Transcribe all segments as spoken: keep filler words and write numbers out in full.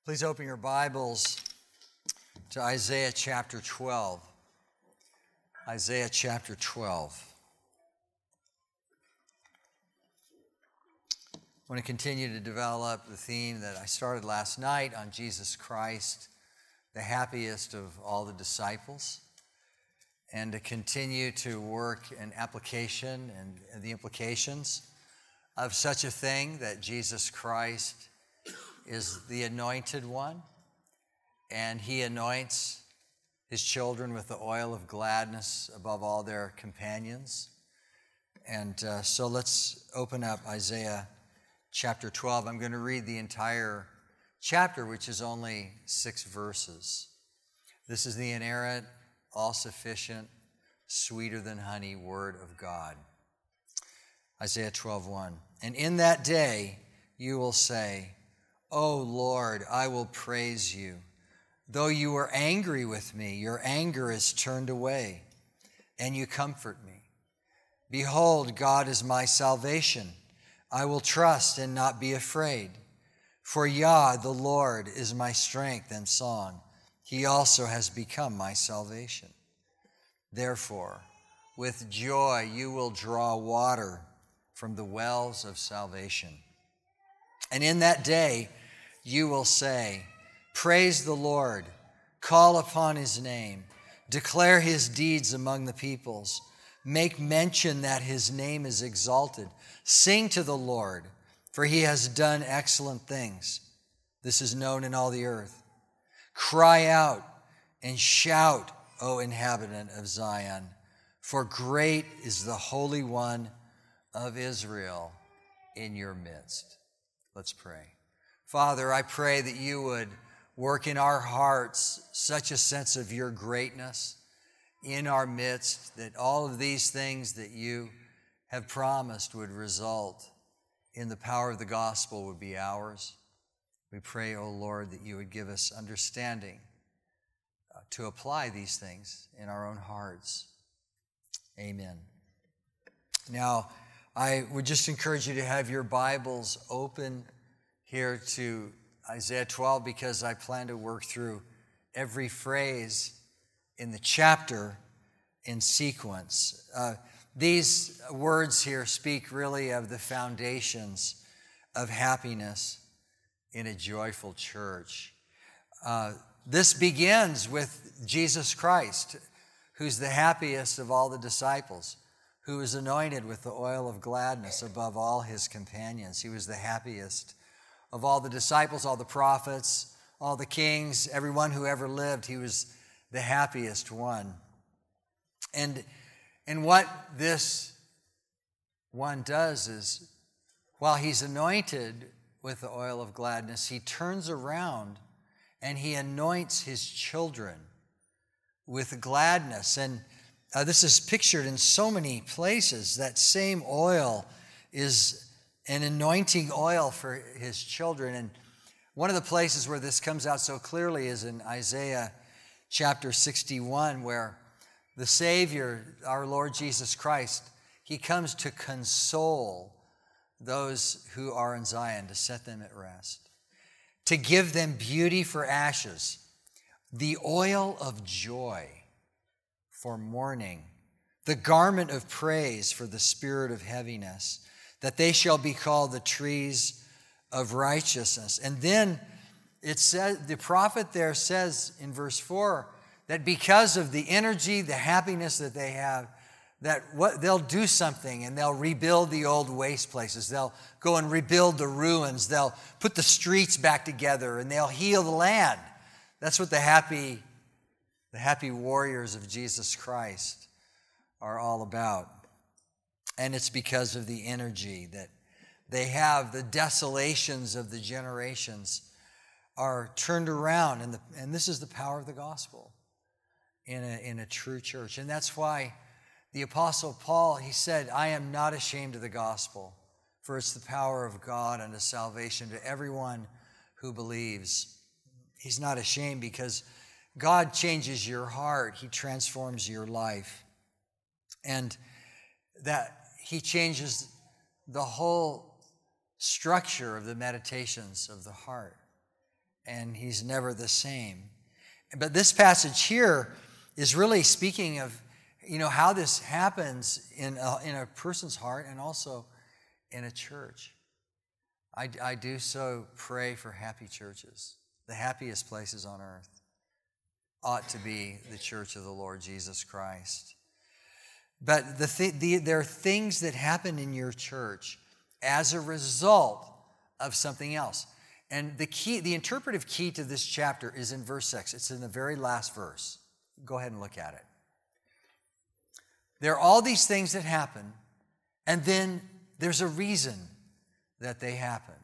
Please open your Bibles to Isaiah chapter twelve. Isaiah chapter twelve. I want to continue to develop the theme that I started last night on Jesus Christ, the happiest of all the disciples, and to continue to work in application and the implications of such a thing that Jesus Christ is the anointed one, and he anoints his children with the oil of gladness above all their companions. And uh, so let's open up Isaiah chapter twelve. I'm going to read the entire chapter, which is only six verses. This is the inerrant, all-sufficient, sweeter than honey word of God. Isaiah twelve one. And in that day you will say, O Lord, I will praise you. Though you were angry with me, your anger is turned away, and you comfort me. Behold, God is my salvation. I will trust and not be afraid. For Yah, the Lord, is my strength and song. He also has become my salvation. Therefore, with joy you will draw water from the wells of salvation. And in that day you will say, praise the Lord, call upon his name, declare his deeds among the peoples, make mention that his name is exalted. Sing to the Lord, for he has done excellent things. This is known in all the earth. Cry out and shout, O inhabitant of Zion, for great is the Holy One of Israel in your midst. Let's pray. Father, I pray that you would work in our hearts such a sense of your greatness in our midst, that all of these things that you have promised would result in the power of the gospel would be ours. We pray, O Lord, that you would give us understanding uh, to apply these things in our own hearts. Amen. Now, I would just encourage you to have your Bibles open here to Isaiah twelve, because I plan to work through every phrase in the chapter in sequence. Uh, these words here speak really of the foundations of happiness in a joyful church. Uh, this begins with Jesus Christ, who's the happiest of all the disciples, who was anointed with the oil of gladness above all his companions. He was the happiest of all the disciples, all the prophets, all the kings, everyone who ever lived. He was the happiest one. And, and what this one does is, while he's anointed with the oil of gladness, he turns around and he anoints his children with gladness. And uh, this is pictured in so many places. That same oil is an anointing oil for his children. And one of the places where this comes out so clearly is in Isaiah chapter sixty-one, where the Savior, our Lord Jesus Christ, he comes to console those who are in Zion, to set them at rest, to give them beauty for ashes, the oil of joy for mourning, the garment of praise for the spirit of heaviness, that they shall be called the trees of righteousness. And then it says, the prophet there says in verse four, that because of the energy, the happiness that they have, that what they'll do something and they'll rebuild the old waste places. They'll go and rebuild the ruins. They'll put the streets back together and they'll heal the land. That's what the happy, the happy warriors of Jesus Christ are all about. And it's because of the energy that they have. The desolations of the generations are turned around. And, the, and this is the power of the gospel in a, in a true church. And that's why the Apostle Paul, he said, I am not ashamed of the gospel, for it's the power of God unto salvation to everyone who believes. He's not ashamed because God changes your heart. He transforms your life. And that he changes the whole structure of the meditations of the heart. and he's never the same. But this passage here is really speaking of, you know, how this happens in a, in a person's heart and also in a church. I, I do so pray for happy churches. The happiest places on earth ought to be the church of the Lord Jesus Christ. But the, th- the there are things that happen in your church as a result of something else. And the key, the interpretive key to this chapter is in verse six. It's in the very last verse. Go ahead and look at it. There are all these things that happen, and then there's a reason that they happened.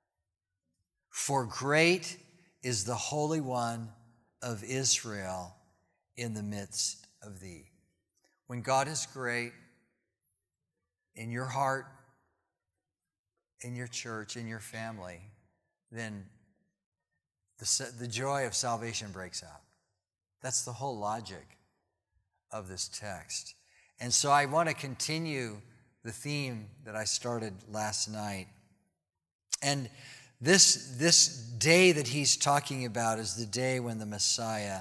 For great is the Holy One of Israel in the midst of thee. When God is great in your heart, in your church, in your family, then the, the joy of salvation breaks out. That's the whole logic of this text. And so I want to continue the theme that I started last night. And this, this day that he's talking about is the day when the Messiah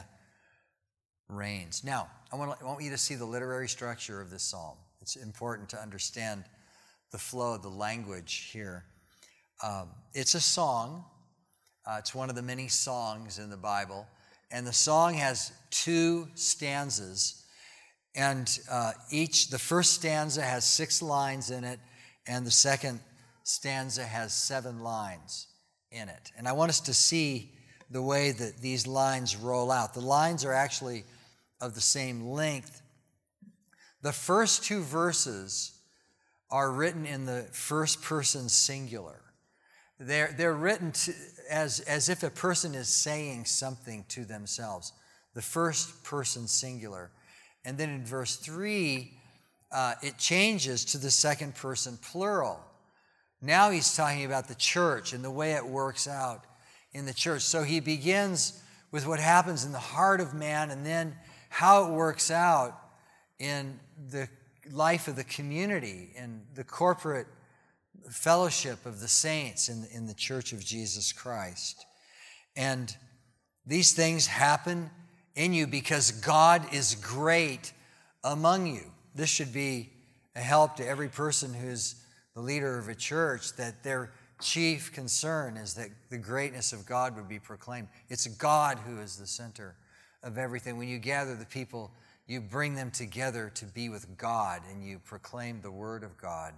reigns. Now, I want, to, I want you to see the literary structure of this psalm. It's important to understand the flow, the language here. Um, it's a song. Uh, it's one of the many songs in the Bible. And the song has two stanzas. And uh, each, the first stanza has six lines in it, and the second stanza has seven lines in it. And I want us to see the way that these lines roll out. The lines are actually of the same length. The first two verses are written in the first person singular. They're, they're written to, as, as if a person is saying something to themselves. The first person singular. And then in verse three, uh, it changes to the second person plural. Now he's talking about the church and the way it works out in the church. So he begins with what happens in the heart of man and then how it works out in the life of the community, in the corporate fellowship of the saints in, in the church of Jesus Christ. And these things happen in you because God is great among you. This should be a help to every person who's the leader of a church, that their chief concern is that the greatness of God would be proclaimed. It's God who is the center of everything. When you gather the people, you bring them together to be with God, and you proclaim the word of God.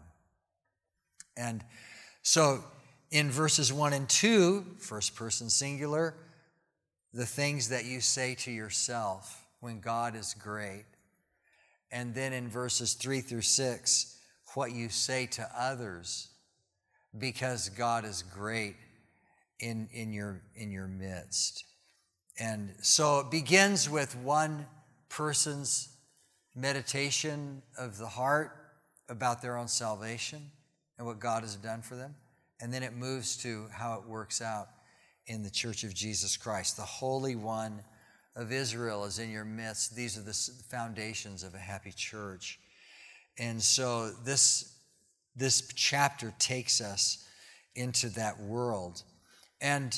And so in verses one and two, first person singular, the things that you say to yourself when God is great. And then in verses three through six, what you say to others because God is great in, in, your, in your midst. And so it begins with one person's meditation of the heart about their own salvation and what God has done for them. And then it moves to how it works out in the church of Jesus Christ. The Holy One of Israel is in your midst. These are the foundations of a happy church. And so this, this chapter takes us into that world. And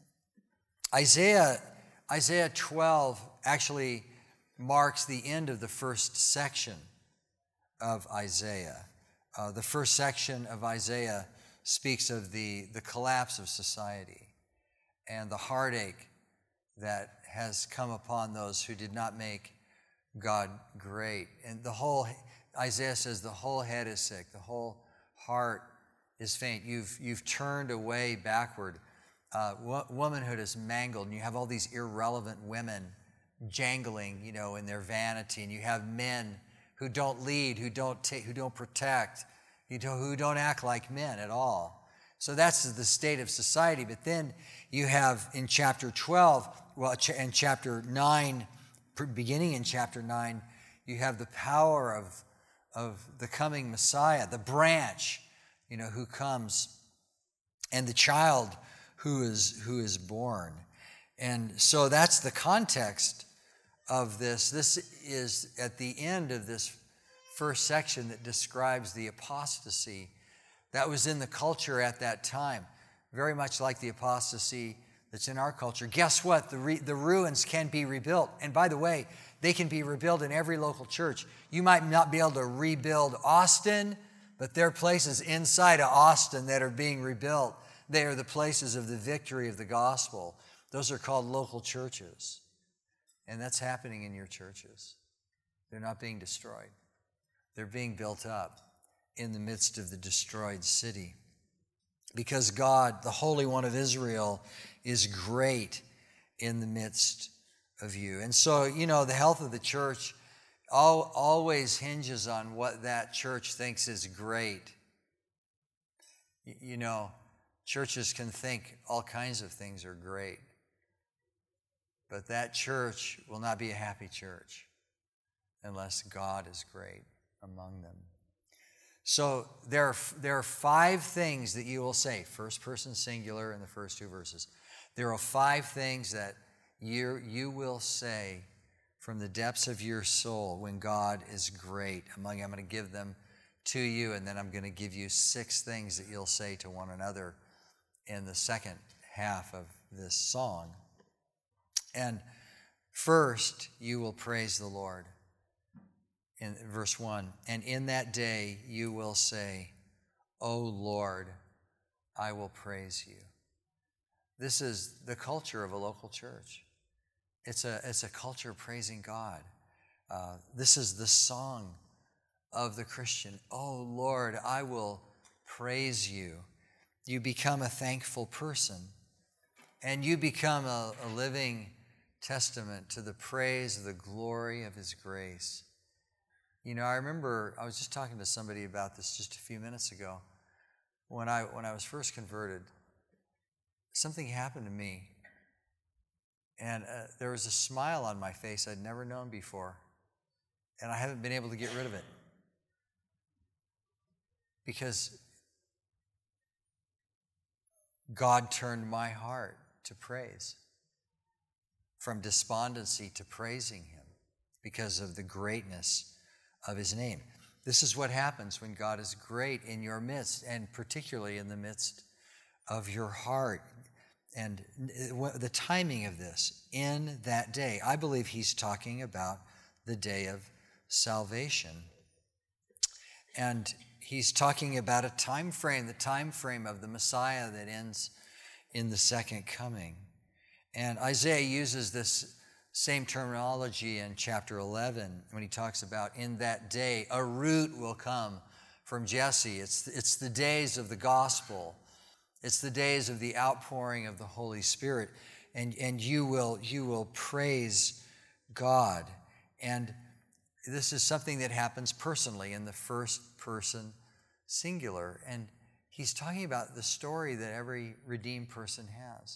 Isaiah, Isaiah twelve actually marks the end of the first section of Isaiah. Uh, the first section of Isaiah speaks of the, the collapse of society and the heartache that has come upon those who did not make God great. And the whole, Isaiah says, the whole head is sick, the whole heart is faint. You've, you've turned away backward. Uh, wo- womanhood is mangled, and you have all these irrelevant women jangling, you know, in their vanity, and you have men who don't lead, who don't take, who don't protect, who don't, who don't act like men at all. So that's the state of society. But then you have in chapter twelve, well, in chapter nine, beginning in chapter nine, you have the power of, of the coming Messiah, the branch, you know, who comes, and the child who is who is born. And so that's the context of this. This is at the end of this first section that describes the apostasy that was in the culture at that time, very much like the apostasy that's in our culture, guess what? The, re, the ruins can be rebuilt. And by the way, they can be rebuilt in every local church. You might not be able to rebuild Austin, but there are places inside of Austin that are being rebuilt. They are the places of the victory of the gospel. Those are called local churches. And that's happening in your churches. They're not being destroyed. They're being built up in the midst of the destroyed city. Because God, the Holy One of Israel, is great in the midst of you. And so, you know, the health of the church all, always hinges on what that church thinks is great. You, you know, churches can think all kinds of things are great. But that church will not be a happy church unless God is great among them. So there are, there are five things that you will say, first person singular in the first two verses. There are five things that you, you will say from the depths of your soul when God is great among you. I'm going to give them to you, and then I'm going to give you six things that you'll say to one another in the second half of this song. And first, you will praise the Lord. In verse one, and in that day you will say, O Lord, I will praise you. This is the culture of a local church. It's a, it's a culture of praising God. Uh, this is the song of the Christian. Oh Lord, I will praise you. You become a thankful person, and you become a, a living testament to the praise of the glory of His grace. You know, I remember I was just talking to somebody about this just a few minutes ago. When I when I was first converted, something happened to me, and uh, there was a smile on my face I'd never known before, and I haven't been able to get rid of it because God turned my heart to praise, from despondency to praising Him because of the greatness of His name. This is what happens when God is great in your midst, and particularly in the midst of your heart. And the timing of this, in that day, I believe He's talking about the day of salvation. And He's talking about a time frame, the time frame of the Messiah that ends in the second coming. And Isaiah uses this same terminology in chapter eleven when he talks about in that day a root will come from Jesse. It's, it's the days of the gospel. It's the days of the outpouring of the Holy Spirit. And, and you will, you will praise God. And this is something that happens personally in the first person singular. And he's talking about the story that every redeemed person has.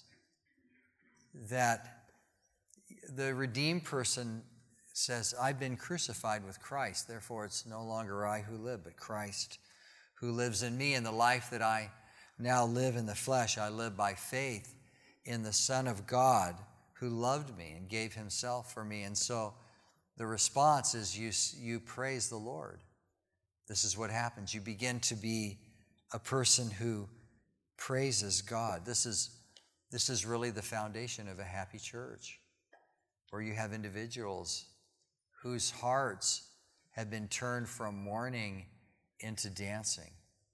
That the redeemed person says, I've been crucified with Christ, therefore it's no longer I who live, but Christ who lives in me. And the life that I now live in the flesh, I live by faith in the Son of God who loved me and gave Himself for me. And so the response is you, you praise the Lord. This is what happens. You begin to be a person who praises God. This is, this is really the foundation of a happy church, where you have individuals whose hearts have been turned from mourning into dancing,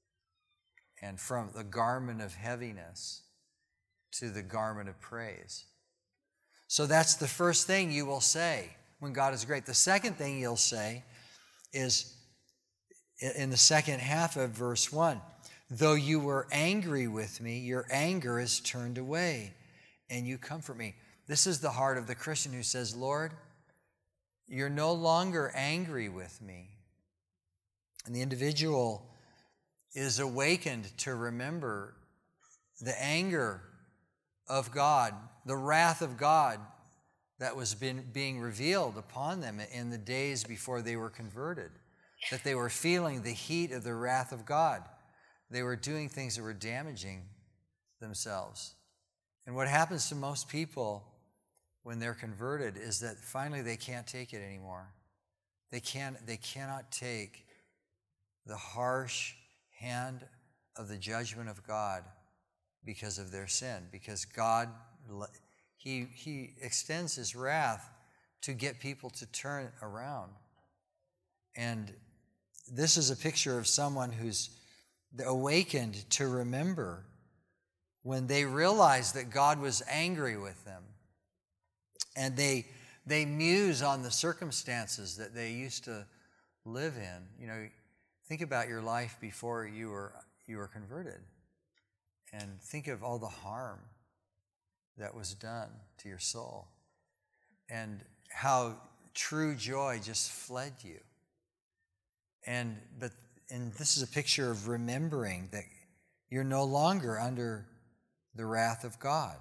and from the garment of heaviness to the garment of praise. So that's the first thing you will say when God is great. The second thing you'll say is in the second half of verse one, though you were angry with me, your anger is turned away, and you comfort me. This is the heart of the Christian who says, Lord, you're no longer angry with me. And the individual is awakened to remember the anger of God, the wrath of God that was been, being revealed upon them in the days before they were converted, that they were feeling the heat of the wrath of God. They were doing things that were damaging themselves. And what happens to most people when they're converted is that finally they can't take it anymore. They can't, they cannot take the harsh hand of the judgment of God because of their sin, because God He, he extends his wrath to get people to turn around. And this is a picture of someone who's awakened to remember when they realized that God was angry with them. And they, they muse on the circumstances that they used to live in. You know, think about your life before you were, you were converted. And think of all the harm that was done to your soul. And how true joy just fled you. And but and this is a picture of remembering that you're no longer under the wrath of God.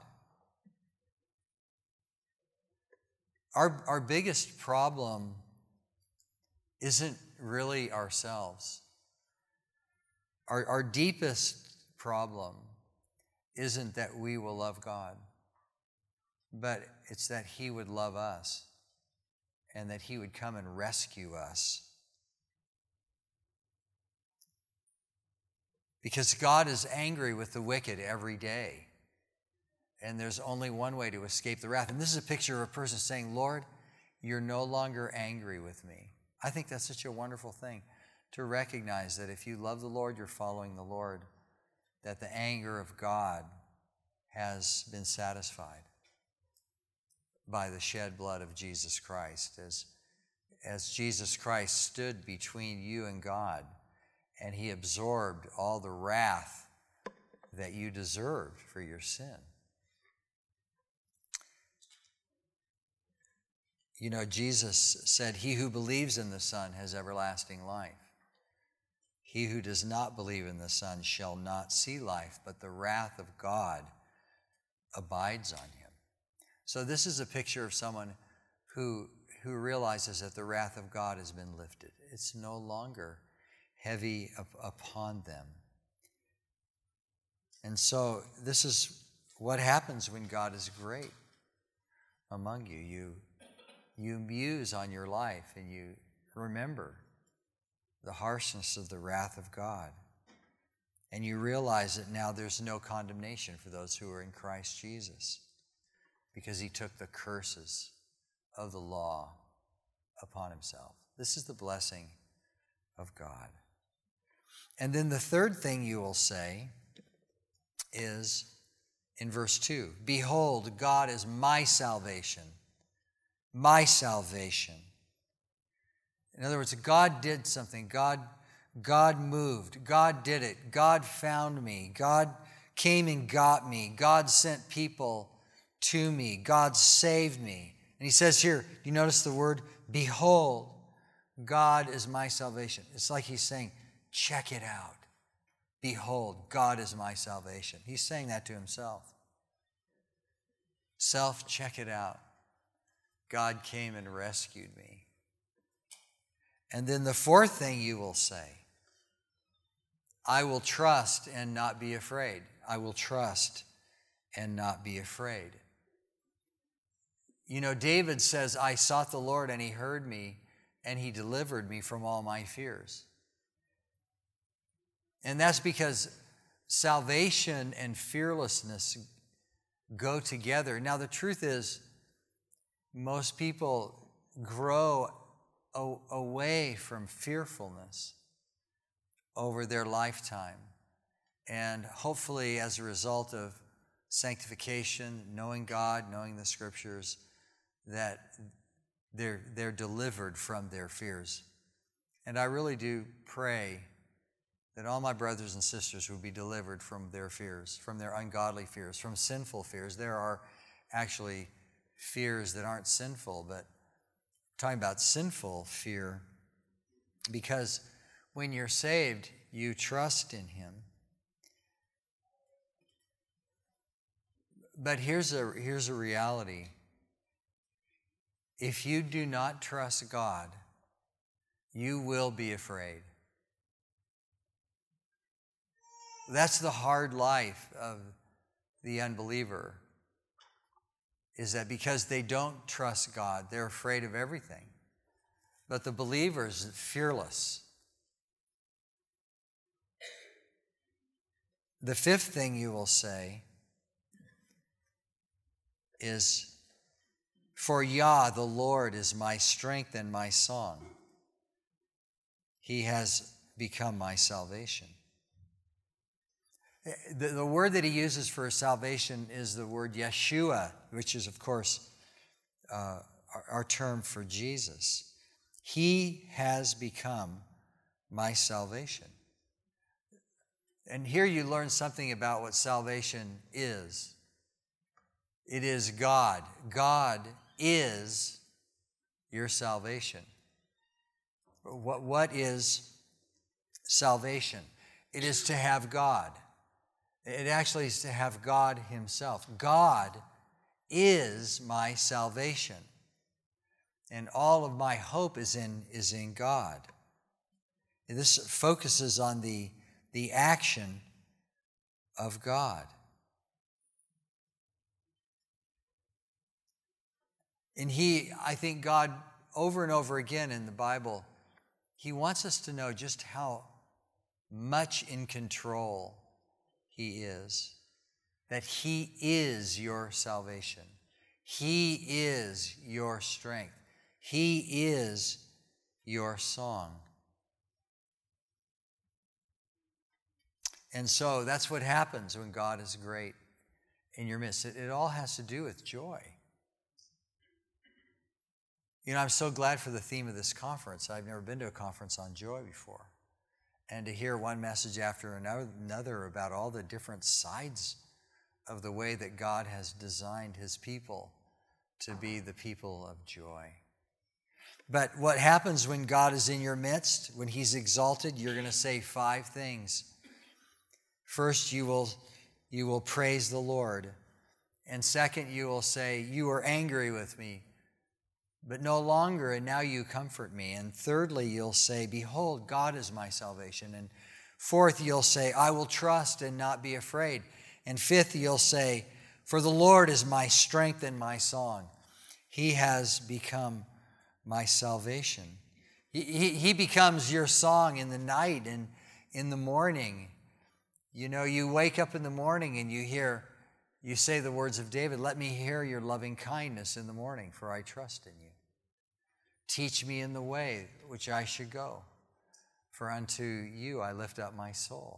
Our, our biggest problem isn't really ourselves. Our, our deepest problem isn't that we will love God, but it's that He would love us and that He would come and rescue us. Because God is angry with the wicked every day. And there's only one way to escape the wrath. And this is a picture of a person saying, Lord, you're no longer angry with me. I think that's such a wonderful thing to recognize that if you love the Lord, you're following the Lord, that the anger of God has been satisfied by the shed blood of Jesus Christ. As, as Jesus Christ stood between you and God, and He absorbed all the wrath that you deserved for your sin. You know, Jesus said, he who believes in the Son has everlasting life. He who does not believe in the Son shall not see life, but the wrath of God abides on him. So this is a picture of someone who, who realizes that the wrath of God has been lifted. It's no longer heavy up upon them. And so this is what happens when God is great among you. You, you muse on your life and you remember the harshness of the wrath of God. And you realize that now there's no condemnation for those who are in Christ Jesus, because He took the curses of the law upon Himself. This is the blessing of God. And then the third thing you will say is in verse two, behold, God is my salvation, my salvation. In other words, God did something. God, God moved. God did it. God found me. God came and got me. God sent people to me. God saved me. And He says here, do you notice the word, behold, God is my salvation. It's like He's saying, check it out. Behold, God is my salvation. He's saying that to Himself. Self, check it out. God came and rescued me. And then the fourth thing you will say, I will trust and not be afraid. I will trust and not be afraid. You know, David says, I sought the Lord and He heard me and He delivered me from all my fears. And that's because salvation and fearlessness go together. Now, the truth is, most people grow a- away from fearfulness over their lifetime. And hopefully, as a result of sanctification, knowing God, knowing the Scriptures, that they're, they're delivered from their fears. And I really do pray that all my brothers and sisters would be delivered from their fears, from their ungodly fears, from sinful fears. There are actually fears that aren't sinful, but I'm talking about sinful fear, because when you're saved, you trust in Him. But here's a, here's a reality. If you do not trust God, you will be afraid. That's the hard life of the unbeliever, is that because they don't trust God, they're afraid of everything. But the believer is fearless. The fifth thing you will say is, for Yah, the Lord, is my strength and my song. He has become my salvation. The, the word that he uses for salvation is the word Yeshua, which is, of course, uh, our, our term for Jesus. He has become my salvation. And here you learn something about what salvation is. It is God. God is your salvation. What, what is salvation? It is to have God. It actually is to have God himself. God is my salvation. And all of my hope is in, is in God. And this focuses on the, the action of God. And he, I think God, over and over again in the Bible, he wants us to know just how much in control he is, that he is your salvation. He is your strength. He is your song. And so that's what happens when God is great in your midst. It, it all has to do with joy. You know, I'm so glad for the theme of this conference. I've never been to a conference on joy before. And to hear one message after another about all the different sides of the way that God has designed his people to be the people of joy. But what happens when God is in your midst, when he's exalted, you're going to say five things. First, you will, you will praise the Lord. And second, you will say, you were angry with me, but no longer, and now you comfort me. And thirdly, you'll say, behold, God is my salvation. And fourth, you'll say, I will trust and not be afraid. And fifth, you'll say, for the Lord is my strength and my song. He has become my salvation. He, he, he becomes your song in the night and in the morning. You know, you wake up in the morning and you hear, you say the words of David, let me hear your loving kindness in the morning, for I trust in you. Teach me in the way which I should go, for unto you I lift up my soul.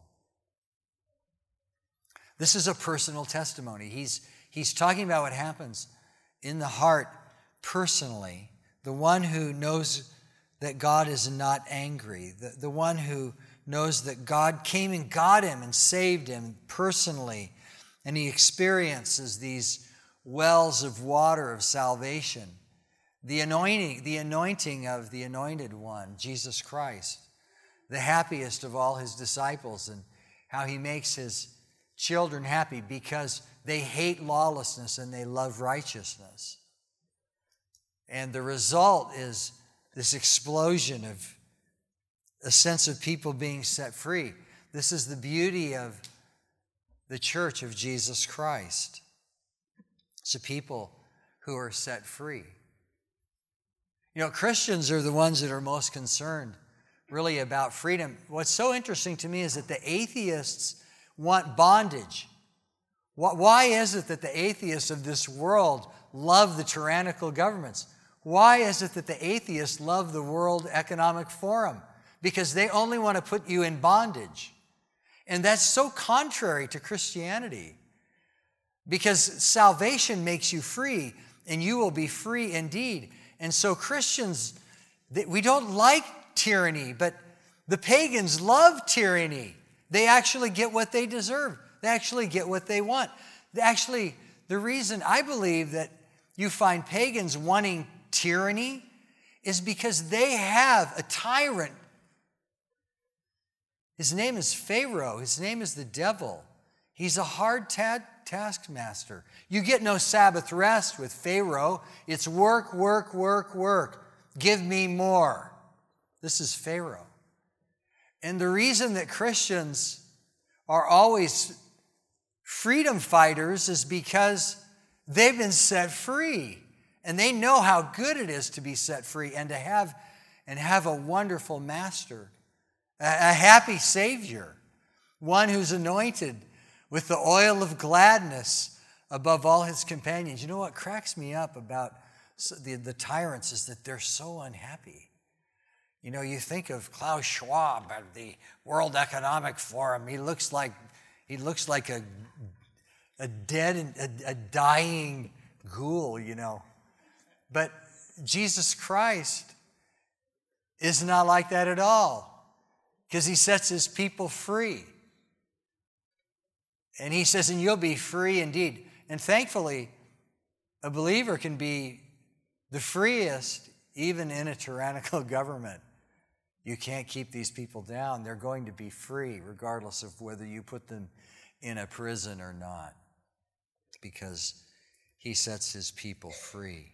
This is a personal testimony. He's, he's talking about what happens in the heart personally. The one who knows that God is not angry, the, the one who knows that God came and got him and saved him personally, and he experiences these wells of water of salvation. The anointing, the anointing of the anointed one, Jesus Christ, the happiest of all his disciples, and how he makes his children happy because they hate lawlessness and they love righteousness. And the result is this explosion of a sense of people being set free. This is the beauty of the church of Jesus Christ. It's a people who are set free. You know, Christians are the ones that are most concerned really about freedom. What's so interesting to me is that the atheists want bondage. Why is it that the atheists of this world love the tyrannical governments? Why is it that the atheists love the World Economic Forum? Because they only want to put you in bondage. And that's so contrary to Christianity. Because salvation makes you free, and you will be free indeed. And so Christians, we don't like tyranny, but the pagans love tyranny. They actually get what they deserve. They actually get what they want. They actually, the reason I believe that you find pagans wanting tyranny is because they have a tyrant. His name is Pharaoh. His name is the devil. He's a hard ta- taskmaster. You get no Sabbath rest with Pharaoh. It's work, work, work, work. Give me more. This is Pharaoh. And the reason that Christians are always freedom fighters is because they've been set free. And they know how good it is to be set free and to have, and have a wonderful master, a, a happy Savior, one who's anointed with the oil of gladness, above all his companions. You know what cracks me up about the, the tyrants is that they're so unhappy. You know, you think of Klaus Schwab at the World Economic Forum. He looks like he looks like a a dead and a, a dying ghoul, you know. But Jesus Christ is not like that at all, because he sets his people free. And he says, and you'll be free indeed. And thankfully, a believer can be the freest even in a tyrannical government. You can't keep these people down. They're going to be free regardless of whether you put them in a prison or not, because he sets his people free.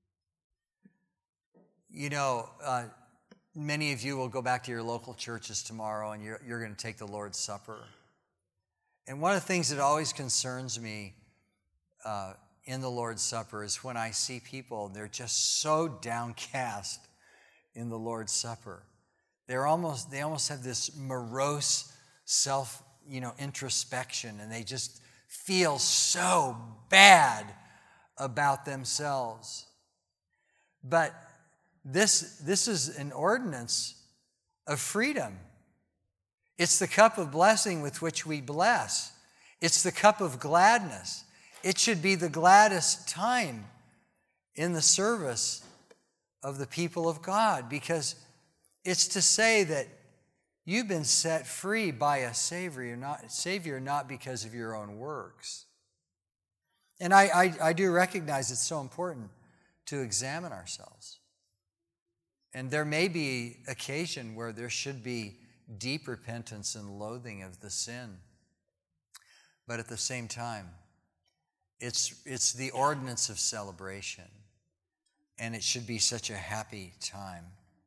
You know, uh, many of you will go back to your local churches tomorrow and you're, you're going to take the Lord's Supper. And one of the things that always concerns me uh, in the Lord's Supper is when I see people, they're just so downcast in the Lord's Supper. They're almost, they almost have this morose self, you know, introspection, and they just feel so bad about themselves. But this, this is an ordinance of freedom. It's the cup of blessing with which we bless. It's the cup of gladness. It should be the gladdest time in the service of the people of God, because it's to say that you've been set free by a Savior, not, Savior, not because of your own works. And I, I, I do recognize it's so important to examine ourselves. And there may be occasion where there should be deep repentance and loathing of the sin. But at the same time, it's, it's the ordinance of celebration. And it should be such a happy time.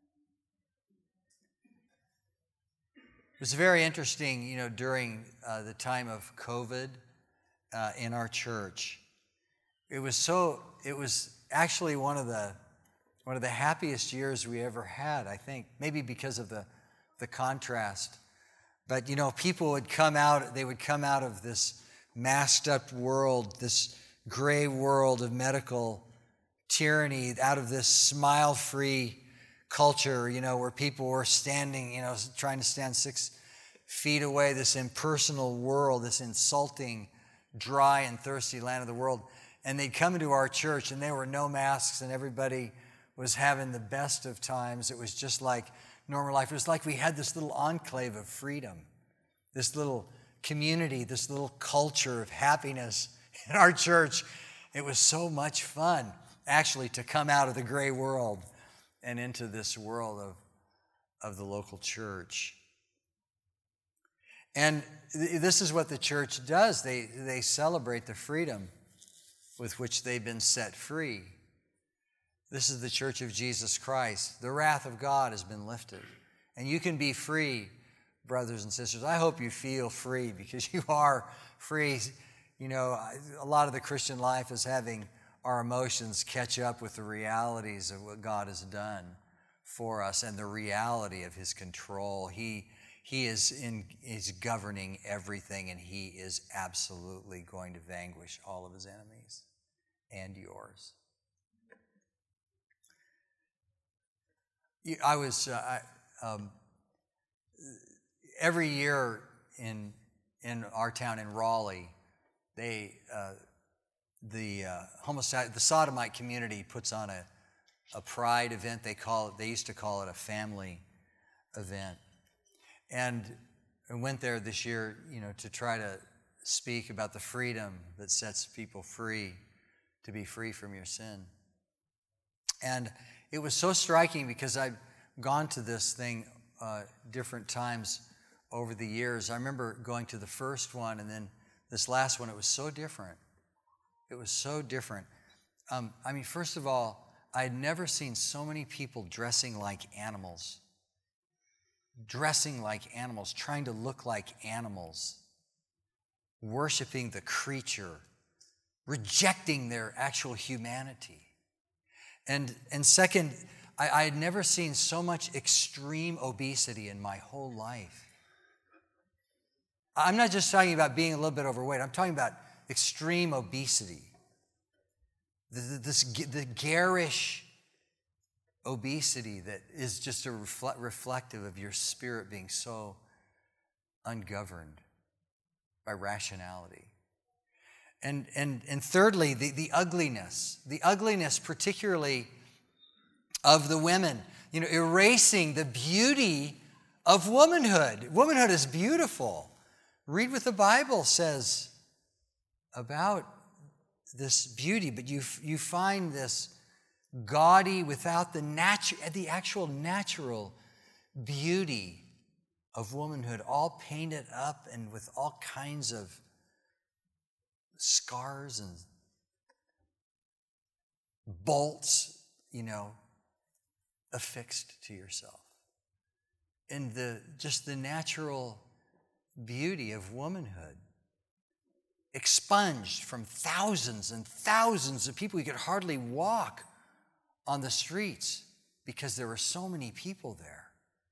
It was very interesting, you know, during uh, the time of COVID uh, in our church. It was so, it was actually one of the one of the happiest years we ever had, I think, maybe because of the, the contrast. But, you know, people would come out, they would come out of this masked up world, this gray world of medical tyranny, out of this smile-free culture, you know, where people were standing, you know, trying to stand six feet away, this impersonal world, this insulting, dry and thirsty land of the world. And they'd come into our church and there were no masks and everybody was having the best of times. It was just like normal life. It was like we had this little enclave of freedom, this little community, this little culture of happiness in our church. It was so much fun, actually, to come out of the gray world and into this world of, of the local church. And th- this is what the church does. They, they celebrate the freedom with which they've been set free. This is the Church of Jesus Christ. The wrath of God has been lifted. And you can be free, brothers and sisters. I hope you feel free, because you are free. You know, a lot of the Christian life is having our emotions catch up with the realities of what God has done for us and the reality of his control. He, he is, in, is governing everything, and he is absolutely going to vanquish all of his enemies and yours. I was, uh, I, um, every year in in our town in Raleigh, they, uh, the uh, homosexual, the sodomite community puts on a, a pride event. They call it, they used to call it a family event. And I went there this year, you know, to try to speak about the freedom that sets people free, to be free from your sin. And it was so striking because I've gone to this thing uh, different times over the years. I remember going to the first one, and then this last one. It was so different. It was so different. Um, I mean, first of all, I had never seen so many people dressing like animals. Dressing like animals, trying to look like animals. Worshiping the creature. Rejecting their actual humanity. And, and second, I, I had never seen so much extreme obesity in my whole life. I'm not just talking about being a little bit overweight. I'm talking about extreme obesity, the, the, this, the garish obesity that is just a reflect, reflective of your spirit being so ungoverned by rationality. And, and, and thirdly, the, the ugliness, the ugliness particularly of the women, you know, erasing the beauty of womanhood. Womanhood is beautiful. Read what the Bible says about this beauty, but you, you find this gaudy without the, natu- the actual natural beauty of womanhood, all painted up and with all kinds of scars and bolts, you know, affixed to yourself. And the just the natural beauty of womanhood expunged from thousands and thousands of people. You could hardly walk on the streets because there were so many people there.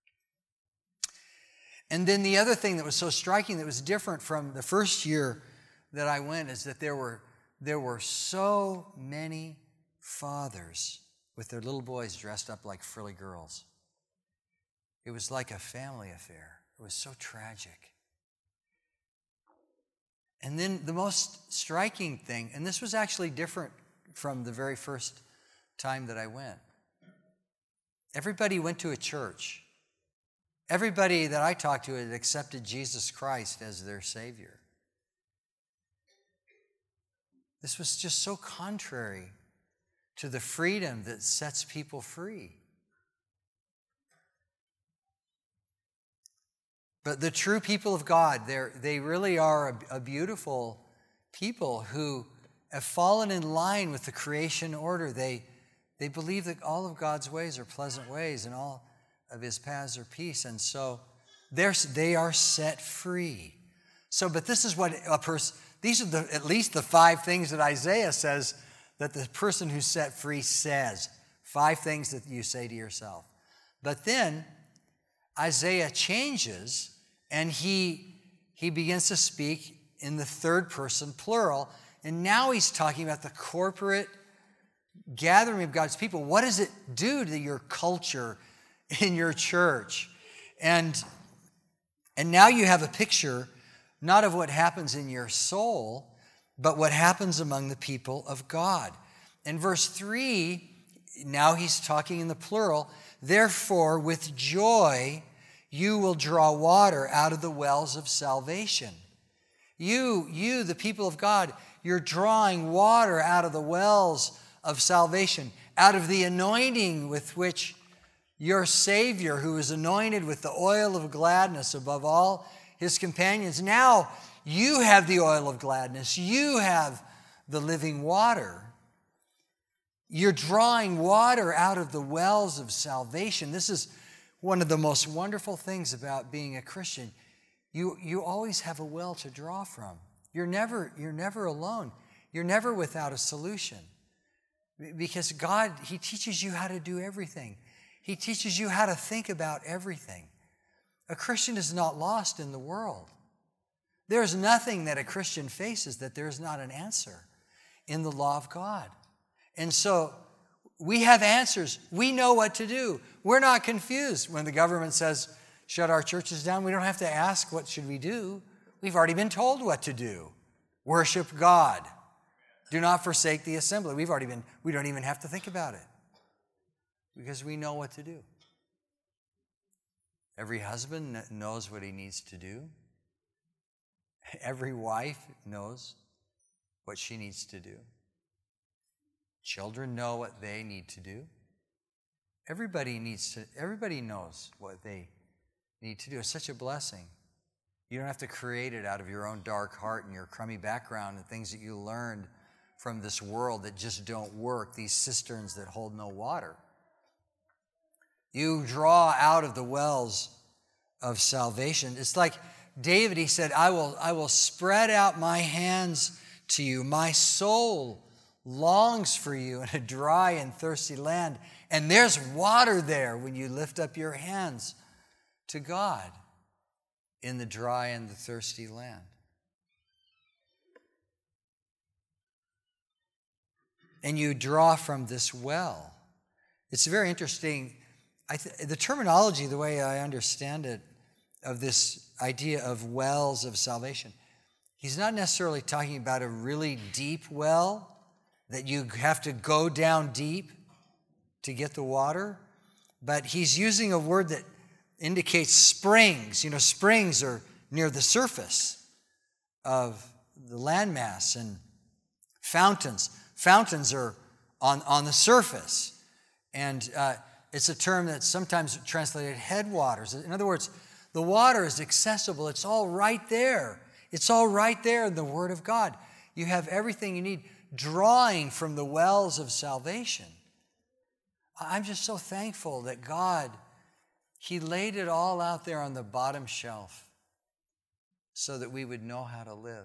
And then the other thing that was so striking that was different from the first year that I went is that there were there were so many fathers with their little boys dressed up like frilly girls. It was like a family affair. It was so tragic. And then the most striking thing, and this was actually different from the very first time that I went. Everybody went to a church. Everybody that I talked to had accepted Jesus Christ as their Savior. This was just so contrary to the freedom that sets people free. But the true people of God, they really are a, a beautiful people who have fallen in line with the creation order. They, they believe that all of God's ways are pleasant ways and all of his paths are peace. And so they're, they are set free. So, but this is what a person... These are the, at least the five things that Isaiah says that the person who's set free says. Five things that you say to yourself. But then Isaiah changes and he, he begins to speak in the third person plural. And now he's talking about the corporate gathering of God's people. What does it do to your culture in your church? And, and now you have a picture not of what happens in your soul, but what happens among the people of God. In verse three, now he's talking in the plural, therefore with joy you will draw water out of the wells of salvation. You, you, the people of God, you're drawing water out of the wells of salvation, out of the anointing with which your Savior, who is anointed with the oil of gladness above all his companions. Now you have the oil of gladness. You have the living water. You're drawing water out of the wells of salvation. This is one of the most wonderful things about being a Christian. You, you always have a well to draw from. You're never, you're never alone. You're never without a solution. Because God, he teaches you how to do everything. He teaches you how to think about everything. A Christian is not lost in the world. There's nothing that a Christian faces that there's not an answer in the law of God. And so we have answers. We know what to do. We're not confused when the government says, shut our churches down. We don't have to ask, what should we do? We've already been told what to do. Worship God. Do not forsake the assembly. We've already been, we don't even have to think about it because we know what to do. Every husband knows what he needs to do. Every wife knows what she needs to do. Children know what they need to do. Everybody needs to, everybody knows what they need to do. It's such a blessing. You don't have to create it out of your own dark heart and your crummy background and things that you learned from this world that just don't work, these cisterns that hold no water. You draw out of the wells of salvation. It's like David, he said, I will, I will spread out my hands to you. My soul longs for you in a dry and thirsty land. And there's water there when you lift up your hands to God in the dry and the thirsty land. and you draw from this well. It's very interesting. I th- the terminology, the way I understand it, of this idea of wells of salvation, he's not necessarily talking about a really deep well that you have to go down deep to get the water, but he's using a word that indicates springs. You know, springs are near the surface of the landmass, and fountains. Fountains are on, on the surface. And uh, it's a term that's sometimes translated headwaters. In other words, the water is accessible. It's all right there. It's all right there in the Word of God. You have everything you need, drawing from the wells of salvation. I'm just so thankful that God, He laid it all out there on the bottom shelf so that we would know how to live.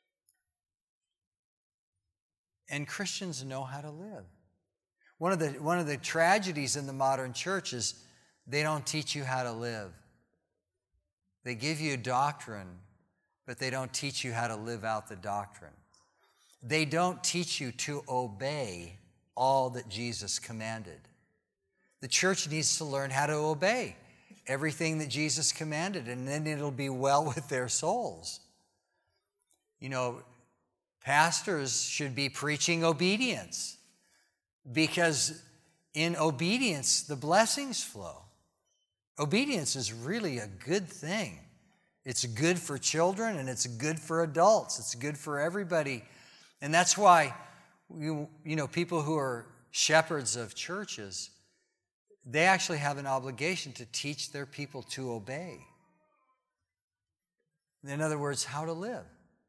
And Christians know how to live. One of the, one of the tragedies in the modern church is they don't teach you how to live. They give you doctrine, but they don't teach you how to live out the doctrine. They don't teach you to obey all that Jesus commanded. The church needs to learn how to obey everything that Jesus commanded, and then it'll be well with their souls. You know, pastors should be preaching obedience, because in obedience, the blessings flow. Obedience is really a good thing. It's good for children and it's good for adults. It's good for everybody. And that's why, you, you know, people who are shepherds of churches, they actually have an obligation to teach their people to obey. In other words, how to live.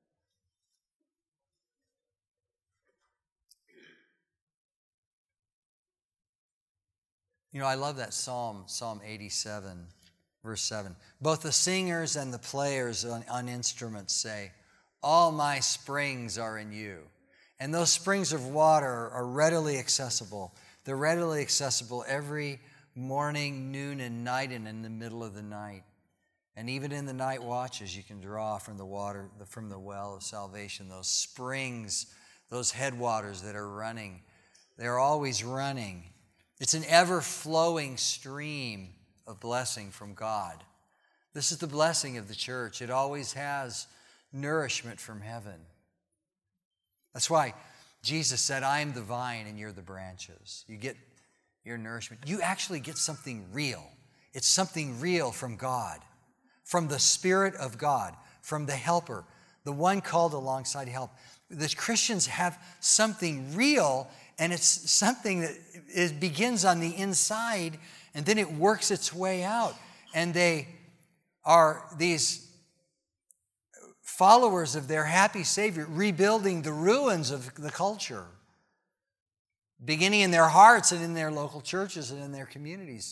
You know, I love that psalm, Psalm eighty-seven, verse seven. Both the singers and the players on, on instruments say, all my springs are in you. And those springs of water are readily accessible. They're readily accessible every morning, noon, and night, and in the middle of the night. And even in the night watches, you can draw from the water, from the well of salvation, those springs, those headwaters that are running. They're always running. It's an ever-flowing stream of blessing from God. This is the blessing of the church. It always has nourishment from heaven. That's why Jesus said, I am the vine and you're the branches. You get your nourishment. You actually get something real. It's something real from God, from the Spirit of God, from the Helper, the one called alongside help. The Christians have something real, and it's something that it begins on the inside, and then it works its way out. And they are these followers of their happy Savior, rebuilding the ruins of the culture, beginning in their hearts and in their local churches and in their communities.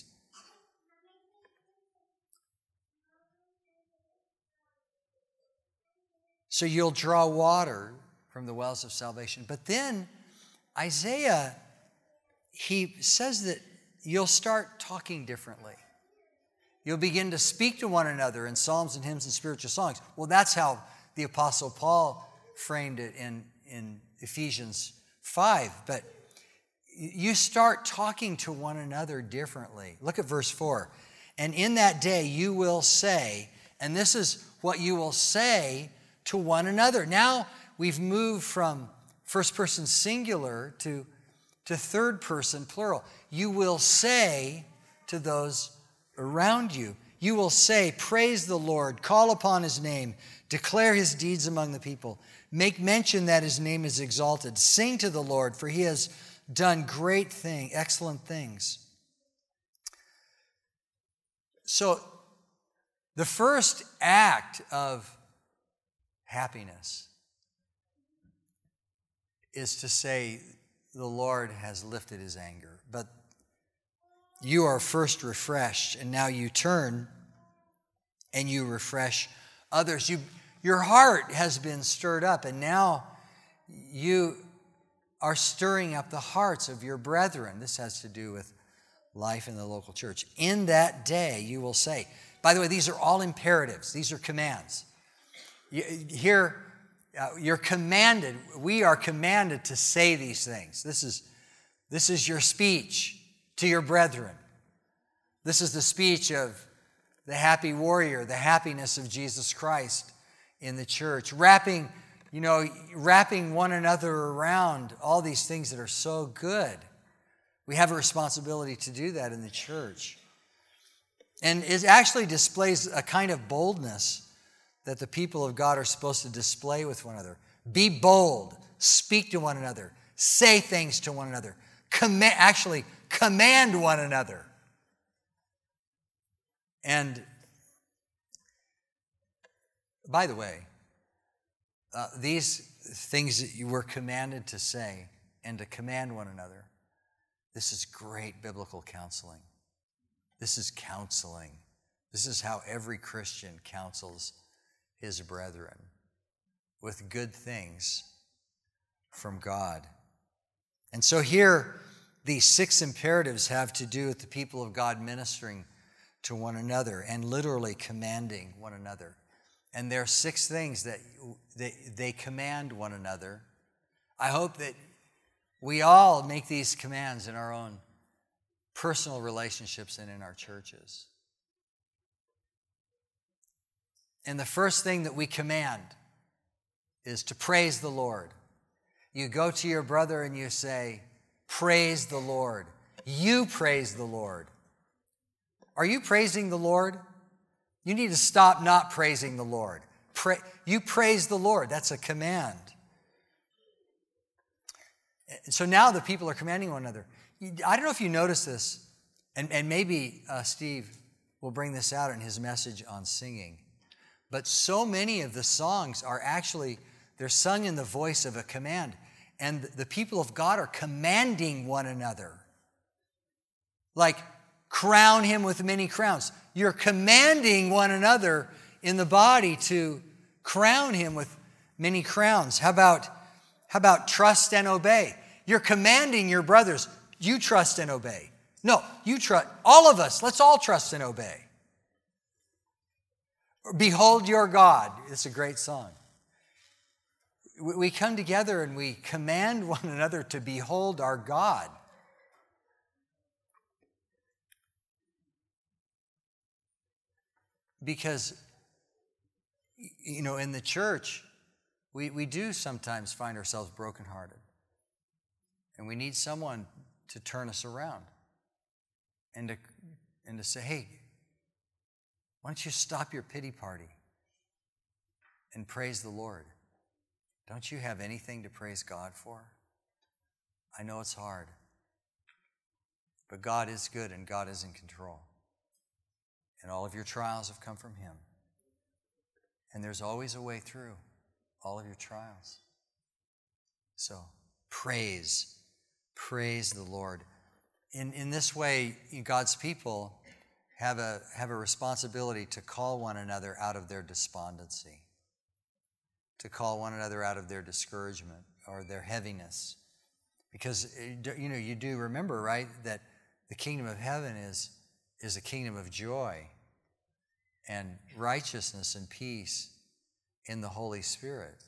So you'll draw water from the wells of salvation. But then Isaiah, he says that you'll start talking differently. You'll begin to speak to one another in psalms and hymns and spiritual songs. Well, that's how the Apostle Paul framed it in, in Ephesians five. But you start talking to one another differently. Look at verse four. And in that day you will say, and this is what you will say to one another. Now we've moved from first person singular to, to third person plural. You will say to those around you, you will say, praise the Lord, call upon his name, declare his deeds among the people, make mention that his name is exalted, sing to the Lord, for he has done great things, excellent things. So the first act of happiness is to say the Lord has lifted his anger. But you are first refreshed, and now you turn and you refresh others. You, your heart has been stirred up, and now you are stirring up the hearts of your brethren. This has to do with life in the local church. In that day you will say, by the way, these are all imperatives. These are commands. You, here, Uh, you're commanded, we are commanded to say these things. This is, this is your speech to your brethren. This is the speech of the happy warrior, the happiness of Jesus Christ in the church. Wrapping, you know, wrapping one another around all these things that are so good. We have a responsibility to do that in the church. And it actually displays a kind of boldness that the people of God are supposed to display with one another. Be bold, speak to one another, say things to one another, command, actually command one another. And by the way, uh, these things that you were commanded to say and to command one another, this is great biblical counseling. This is counseling. This is how every Christian counsels his brethren with good things from God. And so here, these six imperatives have to do with the people of God ministering to one another and literally commanding one another. And there are six things that they, they command one another. I hope that we all make these commands in our own personal relationships and in our churches. And the first thing that we command is to praise the Lord. You go to your brother and you say, praise the Lord. You praise the Lord. Are you praising the Lord? You need to stop not praising the Lord. Pray, you praise the Lord. That's a command. So now the people are commanding one another. I don't know if you notice this, and, and maybe uh, Steve will bring this out in his message on singing. But so many of the songs are actually, they're sung in the voice of a command. And the people of God are commanding one another. Like, crown him with many crowns. You're commanding one another in the body to crown him with many crowns. How about, how about trust and obey? You're commanding your brothers, you trust and obey. No, you trust, all of us, let's all trust and obey. Behold your God. It's a great song. We come together and we command one another to behold our God. Because, you know, in the church, we, we do sometimes find ourselves brokenhearted. And we need someone to turn us around and to, and to say, hey, why don't you stop your pity party and praise the Lord? Don't you have anything to praise God for? I know it's hard, but God is good and God is in control. And all of your trials have come from Him. And there's always a way through all of your trials. So praise, praise the Lord. In, in this way, God's people have a, have a responsibility to call one another out of their despondency, to call one another out of their discouragement or their heaviness. Because, you know, you do remember, right, that the kingdom of heaven is, is a kingdom of joy and righteousness and peace in the Holy Spirit.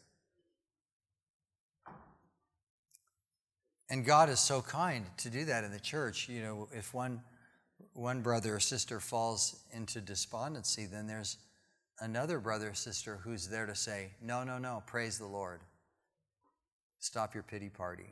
And God is so kind to do that in the church. You know, if one, one brother or sister falls into despondency, then there's another brother or sister who's there to say, no, no, no, praise the Lord. Stop your pity party.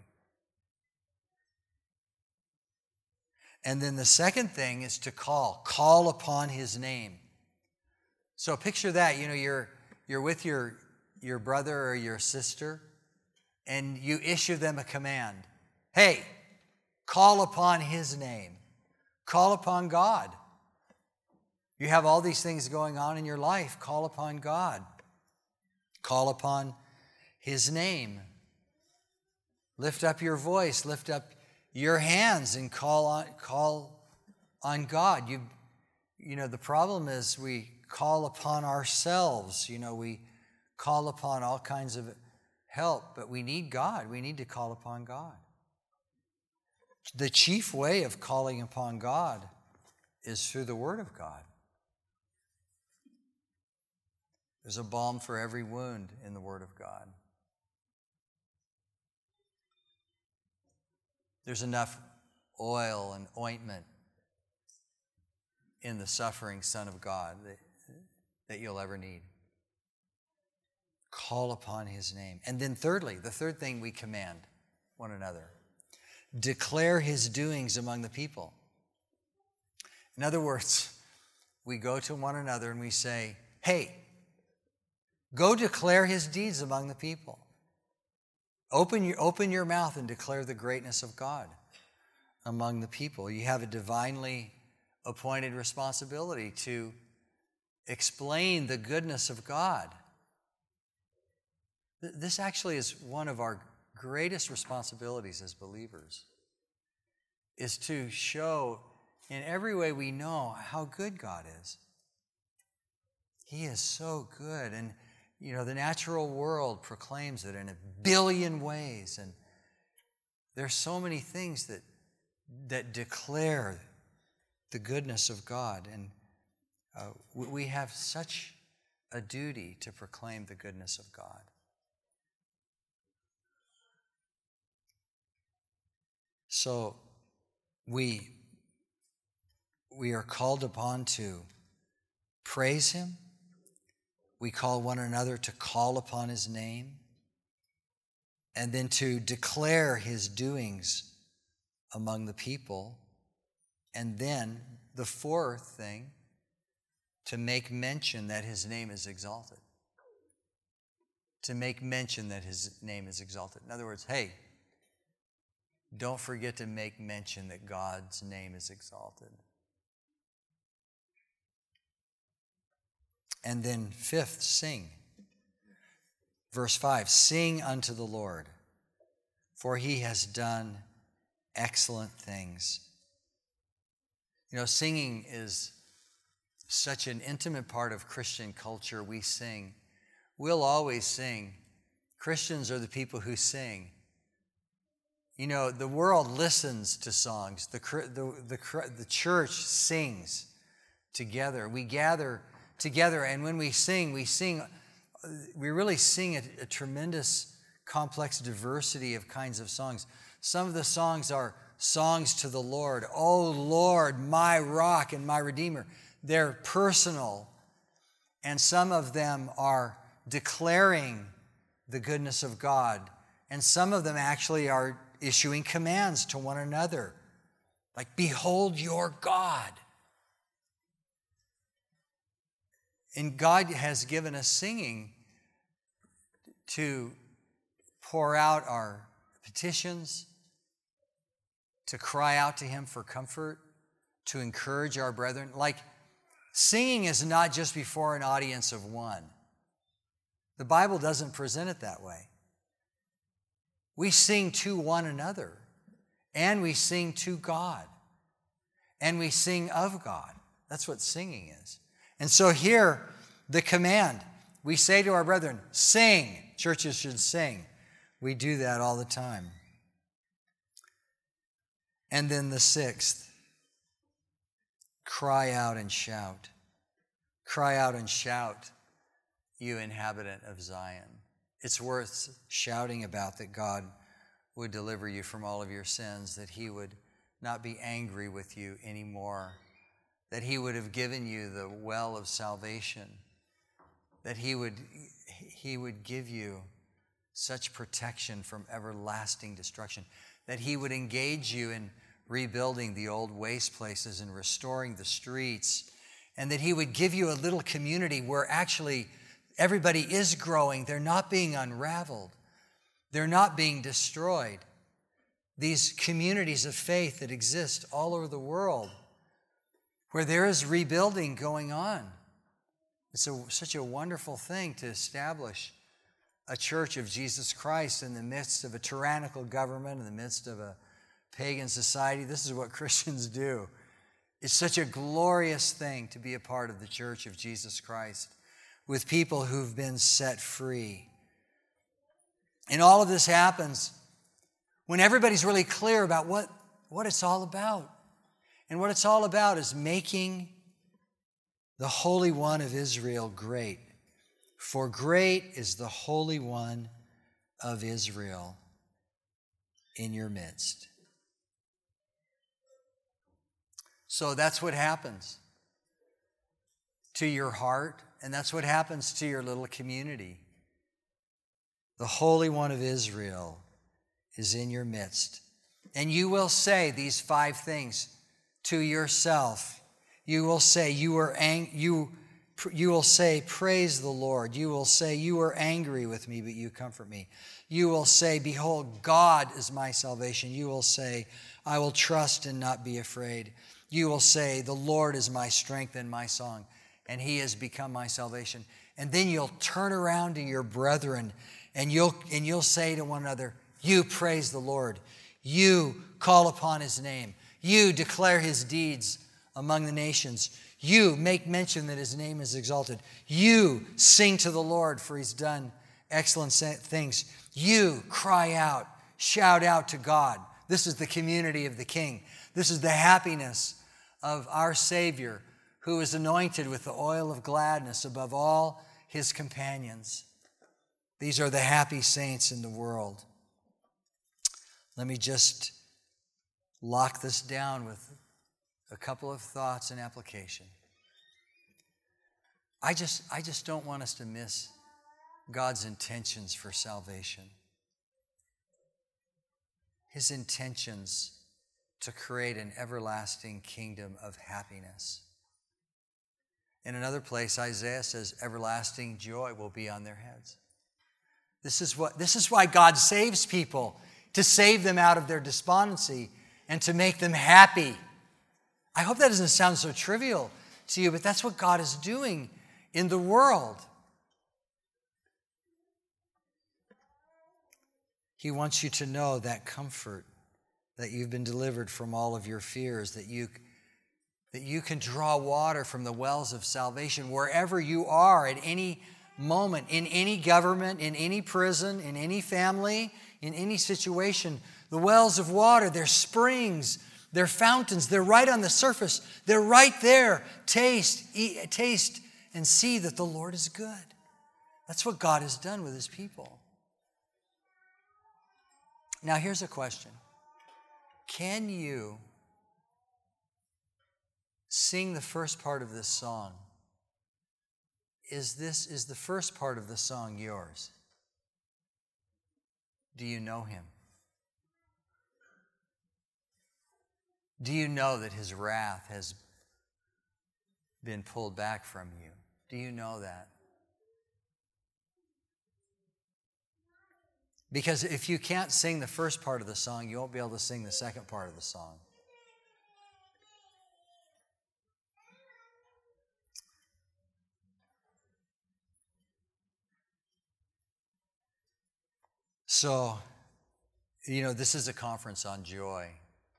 And then the second thing is to call. Call upon His name. So picture that, you know, you're you're with your, your brother or your sister, and you issue them a command. Hey, call upon His name. Call upon God. You have all these things going on in your life. Call upon God. Call upon His name. Lift up your voice. Lift up your hands and call on, call on God. You, you know, the problem is we call upon ourselves. You know, we call upon all kinds of help, but we need God. We need to call upon God. The chief way of calling upon God is through the Word of God. There's a balm for every wound in the Word of God. there's enough oil and ointment in the suffering Son of God that, that you'll ever need. Call upon his name. And then thirdly, the third thing we command one another, declare his doings among the people. In other words, we go to one another and we say, hey, go declare his deeds among the people. Open your, open your mouth and declare the greatness of God among the people. You have a divinely appointed responsibility to explain the goodness of God. This actually is one of our greatest responsibilities as believers, is to show in every way we know how good God is. He is so good. And, you know, the natural world proclaims it in a billion ways. And there's so many things that, that declare the goodness of God. And uh, we have such a duty to proclaim the goodness of God. So we, we are called upon to praise him. We call one another to call upon his name, and then to declare his doings among the people. And then the fourth thing, to make mention that his name is exalted. To make mention that his name is exalted. In other words, hey, don't forget to make mention that God's name is exalted. And then fifth, sing. Verse five, sing unto the Lord, for he has done excellent things. You know, singing is such an intimate part of Christian culture. We sing. We'll always sing. Christians are the people who sing. You know, the world listens to songs. The, the, the, the church sings together. We gather together, and when we sing, we sing, we really sing a, a tremendous, complex diversity of kinds of songs. Some of the songs are songs to the Lord. Oh, Lord, my rock and my redeemer. They're personal, and some of them are declaring the goodness of God, and some of them actually are issuing commands to one another, like, behold your God. And God has given us singing to pour out our petitions, to cry out to him for comfort, to encourage our brethren. Like, singing is not just before an audience of one. The Bible doesn't present it that way. We sing to one another, and we sing to God, and we sing of God. That's what singing is. And so here, the command, we say to our brethren, sing. Churches should sing. We do that all the time. And then the sixth, cry out and shout. Cry out and shout, you inhabitant of Zion. It's worth shouting about that God would deliver you from all of your sins, that he would not be angry with you anymore, that he would have given you the well of salvation, that he would, he would give you such protection from everlasting destruction, that he would engage you in rebuilding the old waste places and restoring the streets, and that he would give you a little community where actually everybody is growing. They're not being unraveled. They're not being destroyed. These communities of faith that exist all over the world, where there is rebuilding going on. It's a, such a wonderful thing to establish a church of Jesus Christ in the midst of a tyrannical government, in the midst of a pagan society. This is what Christians do. It's such a glorious thing to be a part of the church of Jesus Christ, with people who've been set free. And all of this happens when everybody's really clear about what, what it's all about. And what it's all about is making the Holy One of Israel great. For great is the Holy One of Israel in your midst. So that's what happens to your heart, and that's what happens to your little community. The Holy One of Israel is in your midst. And you will say these five things to yourself. You will say, you are ang- you, you will say, praise the Lord. You will say, you are angry with me, but you comfort me. You will say, behold, God is my salvation. You will say, I will trust and not be afraid. You will say, the Lord is my strength and my song, and he has become my salvation. And then you'll turn around to your brethren, and you'll, and you'll say to one another, you praise the Lord. You call upon his name. You declare his deeds among the nations. You make mention that his name is exalted. You sing to the Lord, for he's done excellent things. You cry out, shout out to God. This is the community of the King. This is the happiness of our Savior, who is anointed with the oil of gladness above all his companions. These are the happy saints in the world. Let me just lock this down with a couple of thoughts and application. I just, I just don't want us to miss God's intentions for salvation. His intentions to create an everlasting kingdom of happiness. In another place, Isaiah says, everlasting joy will be on their heads. This is what, this is why God saves people, to save them out of their despondency and to make them happy. I hope that doesn't sound so trivial to you, but that's what God is doing in the world. He wants you to know that comfort, that you've been delivered from all of your fears, that you, that you can draw water from the wells of salvation wherever you are at any moment, in any government, in any prison, in any family, in any situation. The wells of water, they're springs, they're fountains, they're right on the surface. They're right there. Taste, eat, taste and see that the Lord is good. That's what God has done with his people. Now here's a question. Can you sing the first part of this song? Is this, is the first part of the song yours? Do you know him? Do you know that his wrath has been pulled back from you? Do you know that? Because if you can't sing the first part of the song, you won't be able to sing the second part of the song. So, you know, this is a conference on joy.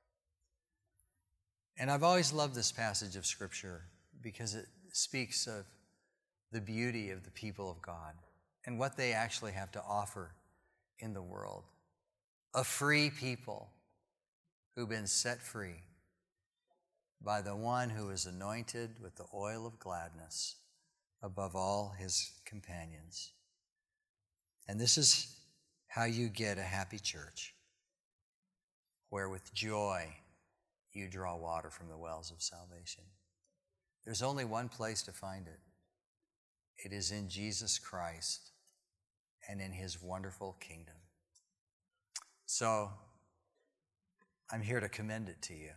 And I've always loved this passage of Scripture because it speaks of the beauty of the people of God and what they actually have to offer in the world. A free people who've been set free by the one who is anointed with the oil of gladness above all his companions. And this is how you get a happy church, where with joy you draw water from the wells of salvation. There's only one place to find it. It is in Jesus Christ and in his wonderful kingdom. So, I'm here to commend it to you.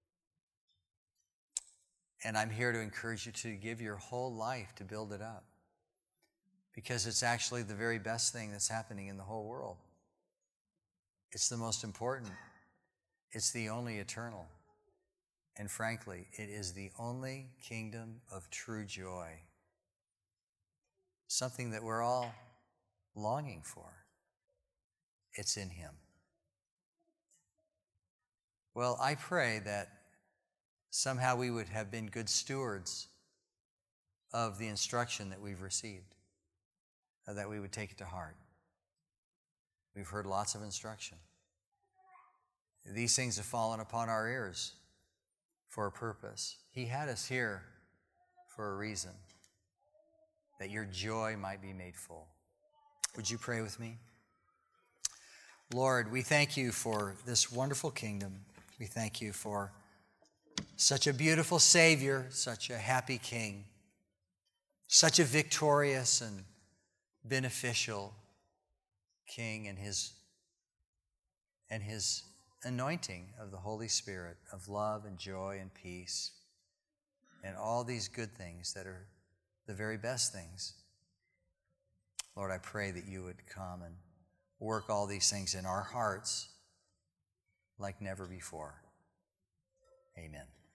And I'm here to encourage you to give your whole life to build it up. Because it's actually the very best thing that's happening in the whole world. It's the most important. It's the only eternal. And frankly, it is the only kingdom of true joy. Something that we're all longing for. It's in him. Well, I pray that somehow we would have been good stewards of the instruction that we've received, that we would take it to heart. We've heard lots of instruction. These things have fallen upon our ears for a purpose. He had us here for a reason, that your joy might be made full. Would you pray with me? Lord, we thank you for this wonderful kingdom. We thank you for Such a beautiful Savior, such a happy King, such a victorious and beneficial King, and his, and his anointing of the Holy Spirit of love and joy and peace and all these good things that are the very best things. Lord, I pray that you would come and work all these things in our hearts like never before. Amen.